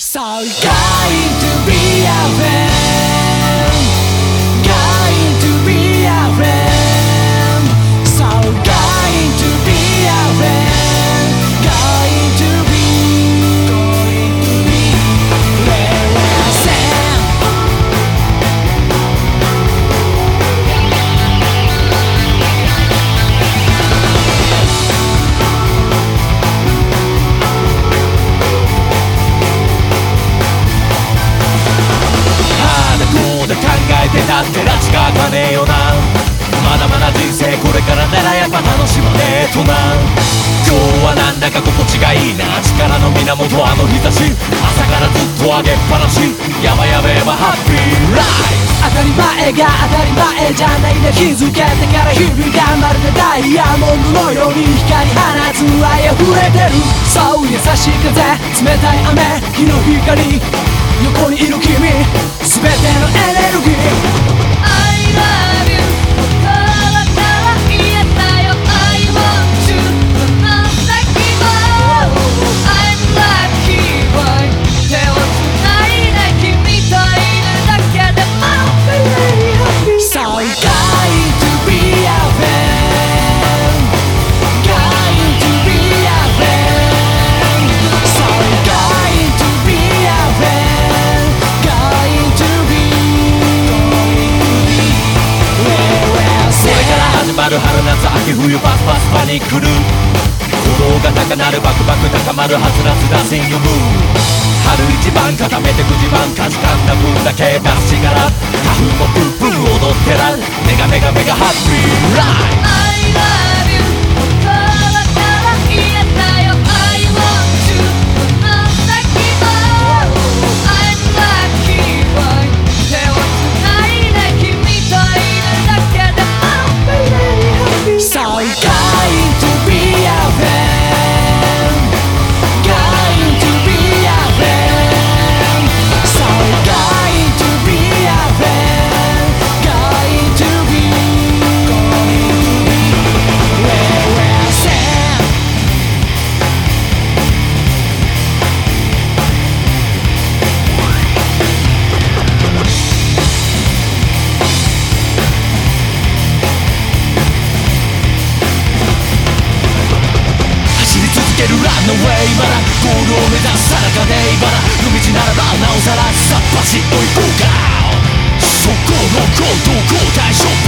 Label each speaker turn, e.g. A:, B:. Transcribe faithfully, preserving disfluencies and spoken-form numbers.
A: So going to be a friend, going to be a friend. So going to be a friend, going to be, going to be where I stand.考えてたって拉致がかねえよな。まだまだ人生これからならやっぱ楽しまねえとな。今日はなんだか心地がいいな。力の源あの日差し、朝からずっと上げっぱなし。やばやべえばハッピーライフ。当たり前が当たり前じゃないで気づけてから日々がまるでダイヤモンドのように光放つ愛溢れてる。そう優しい風、冷たい雨、日の光、横にいる君、すべてのエネルギー。
B: I love you 心から言えたよ I want you この先も I'm lucky boy 手をつないで君といるだけでも Very happy
A: So going to be a friend, going to be a friend. So going to be a friend, going to be, going to be where we'll
C: これから始まる春夏秋冬パスパスパニックル。鼓動が高鳴るバクバク高まるはつらつダンシングムー。春一番固めてくじ番かじかんだ分だけ出しがら花粉もプープー踊ってらメガメガメガハッピーライフ。
B: I love you 心から言えたよ I want you この先も I'm lucky boy 手をつないで君といるだけでも Very happy
A: So going to be a friend, going to be a friend. So going to be a friend, going to be, going to be where we'll stand. 走り続けるランナーウェイまだゴールを目指すさなかでいばら夜道ならばなおさらさっ走っといこうか。そこの行動交代ショッ